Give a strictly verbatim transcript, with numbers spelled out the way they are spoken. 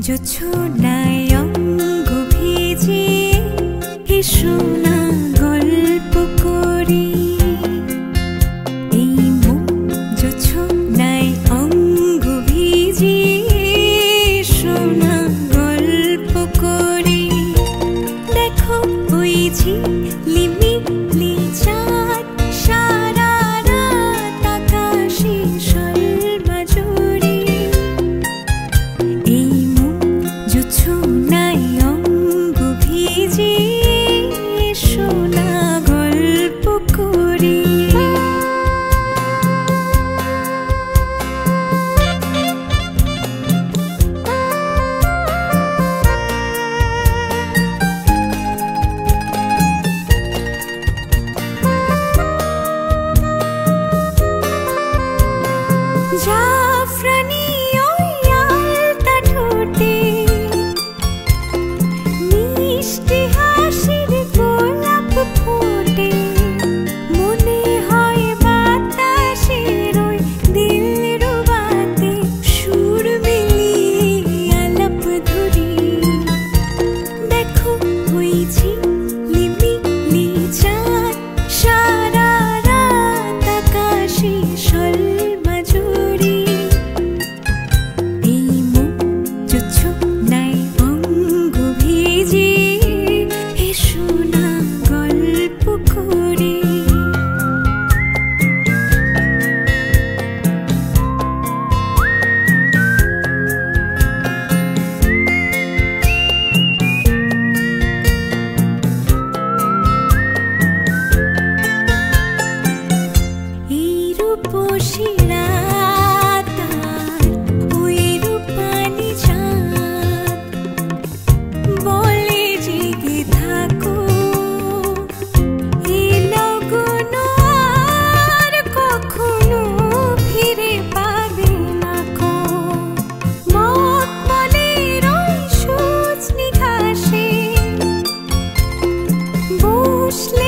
জোছনায় অঙ্গ ভিজিয়ে এসো না গল্প করি। এই মন জোছনায় অঙ্গ ভিজিয়ে এসো না গল্প করি। দেখো ওই ঝিলিমিলি চাঁদ সারা রাত আকাশে সর্বজুড়ে। এই মন জোছনায় অঙ্গ ভিজিয়ে এসো না গল্প করি। জাফরানি ওই আলতা ঠোঁটে মিষ্টি হাসির গোলাপ ফোটে। মনে হয় বাতাসের ওই দিলরুবাতে সুর মিলিয়ে আলাপ ধরি। দেখো ওই ঝিলিমিলি চাঁদ সারা রাত আকাশে সর্বজুড়ে। এই মন জোছনায় অঙ্গ ভিজিয়ে এসো না গল্প করি। এই রূপসী রাত আর ওই রূপালি চাঁদ বলে জেগে থাকো। এই লগন আর কখনো ফিরে পাবে না কো। মখমলের ওই সজনি ঘাসে বসলে